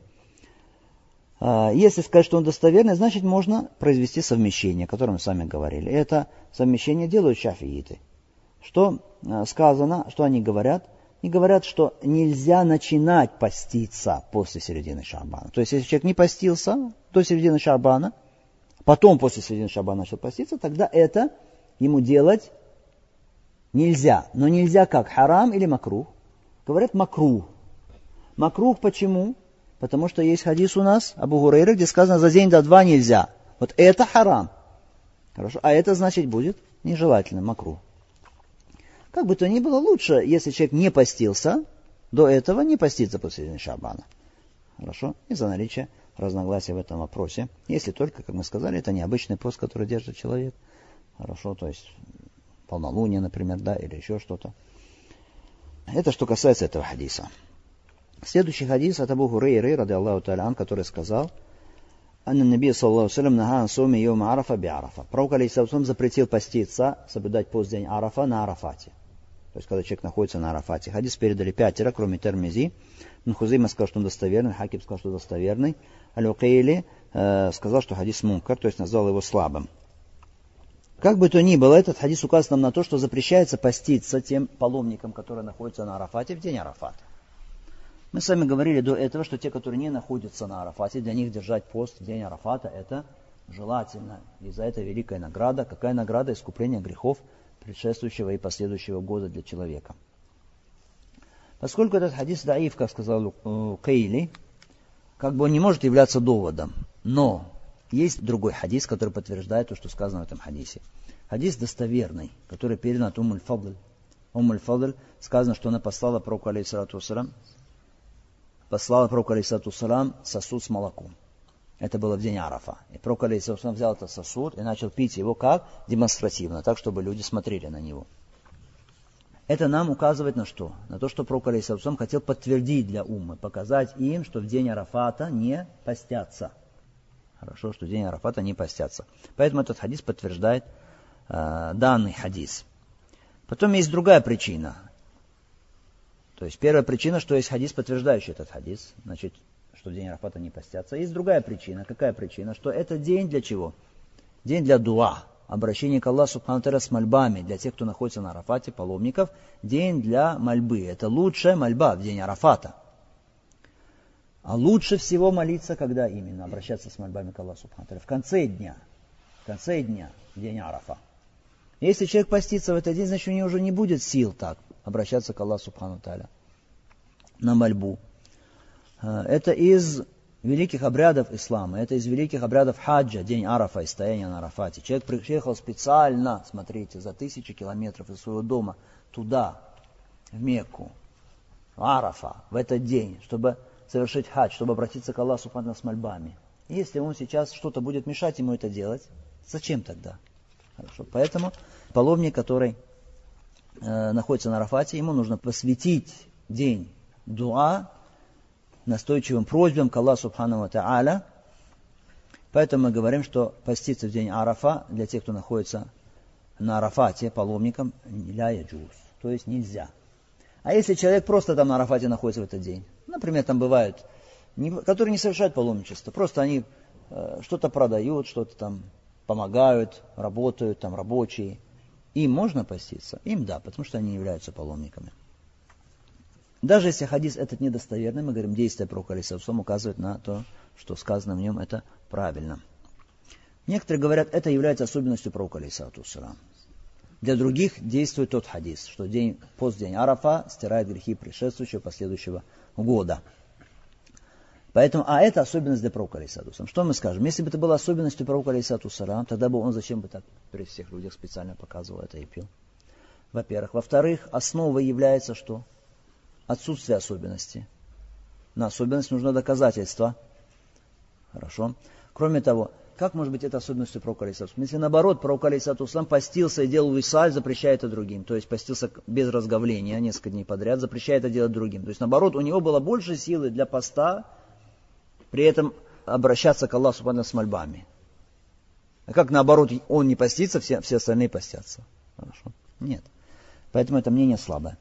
Если сказать, что он достоверный, значит можно произвести совмещение, о котором мы с вами говорили. И это совмещение делают шафииты. Что сказано, что они говорят? Они говорят, что нельзя начинать поститься после середины Ша'бана. То есть, если человек не постился до середины Ша'бана, потом после середины Ша'бана начал поститься, тогда это ему делать нельзя. Но нельзя как? Харам или макрух? Говорят макрух. Макрух почему? Потому что есть хадис у нас, Абу Гурейра, где сказано, за день до два нельзя. Вот это харам. Хорошо. А это значит будет нежелательно, макрух. Как бы то ни было, лучше, если человек не постился, до этого не поститься после середины Ша'бана. Хорошо? Из-за наличия разногласия в этом вопросе. Если только, как мы сказали, это необычный пост, который держит человек. Хорошо, то есть полнолуние, например, да, или еще что-то. Это что касается этого хадиса. Следующий хадис от Абу Гурейры, ради Аллаху та'аля, который сказал: «Анна Наби саллаллаху алейхи ва саллям наха ан суми йома арафа би арафа». Пророк алейхиссалям запретил поститься, соблюдать пост день Арафа на Арафате. То есть, когда человек находится на Арафате. Хадис передали 5, кроме Термизи. Ибн Хузейма сказал, что он достоверный, Хаким сказал, что достоверный. Аль-Укейли сказал, что хадис мункар, то есть назвал его слабым. Как бы то ни было, этот хадис указывает нам на то, что запрещается поститься тем паломникам, которые находятся на Арафате в день Арафата. Мы с вами говорили до этого, что те, которые не находятся на Арафате, для них держать пост в день Арафата, это желательно. И за это великая награда. Какая награда? Искупление грехов предшествующего и последующего года для человека. Поскольку этот хадис даиф, как сказал Кейли, как бы он не может являться доводом, но есть другой хадис, который подтверждает то, что сказано в этом хадисе. Хадис достоверный, который передан от Уммуль-Фадль. Уммуль-Фадль сказано, что она послала пророку алейхиссалату вассалям сосуд с молоком. Это было в день Арафа. И пророк алейхиссалату вассалям взял этот сосуд и начал пить его как? Демонстративно, так, чтобы люди смотрели на него. Это нам указывает на что? На то, что пророк алейхиссалату вассалям хотел подтвердить для уммы, показать им, что в день Арафата не постятся. Хорошо, что в день Арафата не постятся. Поэтому этот хадис подтверждает данный хадис. Потом есть другая причина. То есть первая причина, что есть хадис, подтверждающий этот хадис, значит, что в день Арафата не постятся. Есть другая причина. Какая причина? Что это день для чего? День для дуа, обращение к Аллаху субхану ва тааля с мольбами для тех, кто находится на Арафате, паломников. День для мольбы. Это лучшая мольба в день Арафата. А лучше всего молиться, когда именно? Обращаться с мольбами к Аллаху субхану ва тааля. В конце дня, в день Арафа. Если человек постится в этот день, значит, у него уже не будет сил так обращаться к Аллаху субхану ва тааля на мольбу. Это из великих обрядов ислама, это из великих обрядов хаджа, день Арафа и стояние на Арафате. Человек приехал специально, смотрите, за 1000 километров из своего дома туда, в Мекку, в Арафа, в этот день, чтобы совершить хадж, чтобы обратиться к Аллаху субхану ва тааля с мольбами. Если он сейчас что-то будет мешать ему это делать, зачем тогда? Хорошо. Поэтому паломник, который находится на Арафате, ему нужно посвятить день дуа, настойчивым просьбам к Аллаху субхану ва тааля. Поэтому мы говорим, что поститься в день Арафа для тех, кто находится на Арафате, паломникам, ля яджуз, то есть нельзя. А если человек просто там на Арафате находится в этот день, например, там бывают которые не совершают паломничество. Просто они что-то продают, что-то там помогают, работают, там рабочие. Им можно поститься? Им да, потому что они не являются паломниками. Даже если хадис этот недостоверный, мы говорим, действие пророка алейхиссалату указывает на то, что сказано в нем, это правильно. Некоторые говорят, это является особенностью пророка алейхиссалату. Для других действует тот хадис, что пост день Арафа стирает грехи предшествующего, последующего года. Поэтому, это особенность для пророка алейхиссалату. Что мы скажем? Если бы это была особенностью пророка алейхиссалату, тогда бы он зачем бы так при всех людях специально показывал это и пил? Во-первых. Во-вторых, основой является что? Отсутствие особенности. На особенность нужно доказательство. Хорошо. Кроме того, как может быть это особенностью пророка алейхиссалату? Если наоборот, пророк алейхиссалату постился и делал висаль, запрещает это другим. То есть постился без разговления несколько дней подряд, запрещает это делать другим. То есть наоборот, у него было больше силы для поста, при этом обращаться к Аллаху субхану с мольбами. А как наоборот, он не постится, все остальные постятся? Хорошо. Нет. Поэтому это мнение слабое.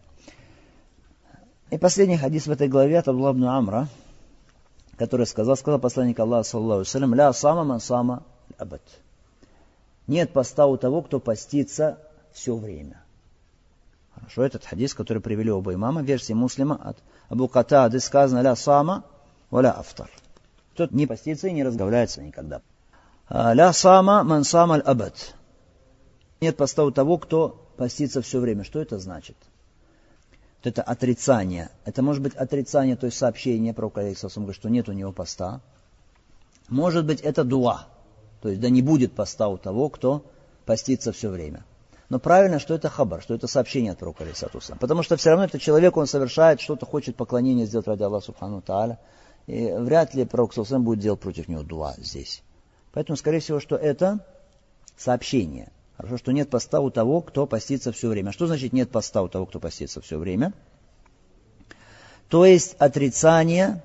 И последний хадис в этой главе от Абдулла ибн Амра, который сказал посланник Аллаха, саллаллаху алейхи ва саллям, «Ля сама ман сама абад». Нет поста у того, кто постится все время. Хорошо, этот хадис, который привели оба имама, версии муслима от Абу Катады, сказано «Ля сама ва ля афтар». Тот не постится и не разговляется никогда. «Ля сама ман сама абад». Нет поста у того, кто постится все время. Что это значит? Это отрицание. Это может быть отрицание, то есть сообщение пророка алейхиссалату, что нет у него поста. Может быть это дуа. То есть да не будет поста у того, кто постится все время. Но правильно, что это хабар, что это сообщение от пророка алейхиссалату. Потому что все равно этот человек, он совершает что-то, хочет поклонение сделать ради Аллаха субхану тааля. И вряд ли пророк саллаллаху алейхи ва саллям будет делать против него дуа здесь. Поэтому, скорее всего, что это сообщение. Хорошо, что нет поста у того, кто постится все время. Что значит нет поста у того, кто постится все время? То есть отрицание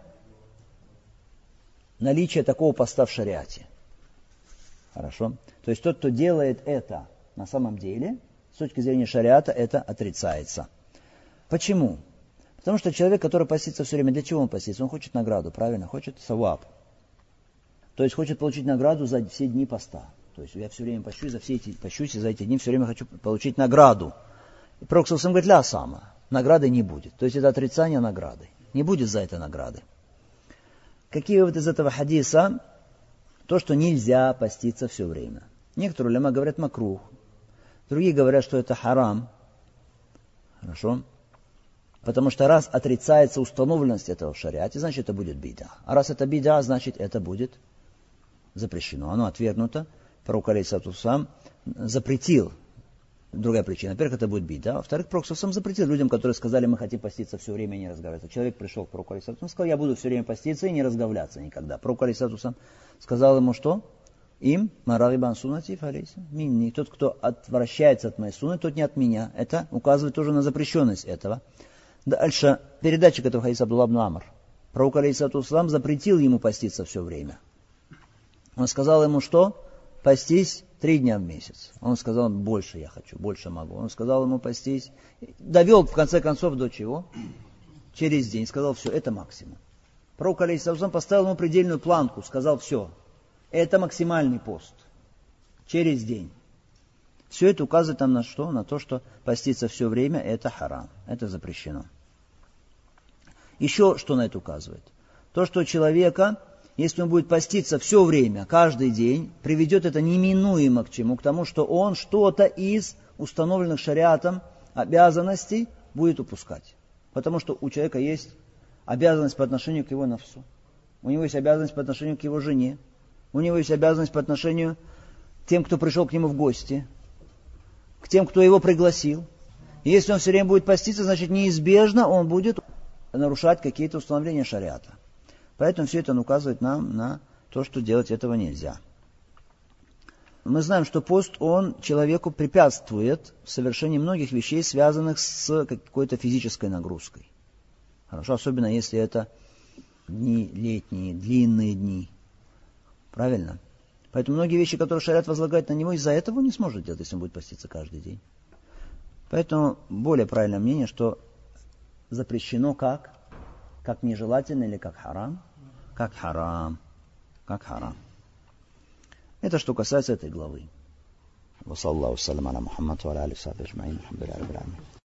наличия такого поста в шариате. Хорошо? То есть тот, кто делает это на самом деле, с точки зрения шариата, это отрицается. Почему? Потому что человек, который постится все время, для чего он постится? Он хочет награду, правильно? Хочет саваб. То есть хочет получить награду за все дни поста. То есть я все время пощусь за эти дни, все время хочу получить награду. И пророк саллаллаху алейхи ва саллям говорит, ля сама, награды не будет. То есть это отрицание награды. Не будет за это награды. Какие выводы из этого хадиса? То, что нельзя поститься все время. Некоторые уляма говорят макрух. Другие говорят, что это харам. Хорошо? Потому что раз отрицается установленность этого в шариате, значит это будет бида. А раз это бида, значит это будет запрещено. Оно отвергнуто. Пророк алейхиссалату вассалям запретил. Другая причина. Во-первых, это будет бида. Во-вторых, пророк сам запретил людям, которые сказали, мы хотим поститься все время и не разговариваться. Человек пришел к пророку алейхиссалату, он сказал, я буду все время поститься и не разговляться никогда. Пророк алейхиссалату сказал ему, что? Им марагибан сунати фалейса минни. Тот, кто отвращается от моей сунны, тот не от меня. Это указывает тоже на запрещенность этого. Дальше, передатчик этого хадиса Абдулла ибн Амр. Пророк алейхиссалату запретил ему поститься все время. Он сказал ему, что? Постись 3 дня в месяц. Он сказал, больше я хочу, больше могу. Он сказал ему постись. Довел, в конце концов, до чего? Через день. Сказал, все, это максимум. Пророк алейхиссалату поставил ему предельную планку. Сказал, все, это максимальный пост. Через день. Все это указывает нам на что? На то, что поститься все время, это харам. Это запрещено. Еще что на это указывает? То, что человека, если он будет поститься все время, каждый день, приведет это неминуемо к чему? К тому, что он что-то из установленных шариатом обязанностей будет упускать. Потому что у человека есть обязанность по отношению к его нафсу. У него есть обязанность по отношению к его жене. У него есть обязанность по отношению к тем, кто пришел к нему в гости. К тем, кто его пригласил. И если он все время будет поститься, значит неизбежно он будет нарушать какие-то установления шариата. Поэтому все это указывает нам на то, что делать этого нельзя. Мы знаем, что пост, он человеку препятствует в совершении многих вещей, связанных с какой-то физической нагрузкой. Хорошо, особенно если это дни летние, длинные дни. Правильно? Поэтому многие вещи, которые шариат возлагает на него, из-за этого он не сможет делать, если он будет поститься каждый день. Поэтому более правильное мнение, что запрещено как нежелательно или как харам, как харам. Это что касается этой главы. وصلى الله وسلم على محمد وعلى آله وصحبه أجمعين الحمد لله رب العالمين.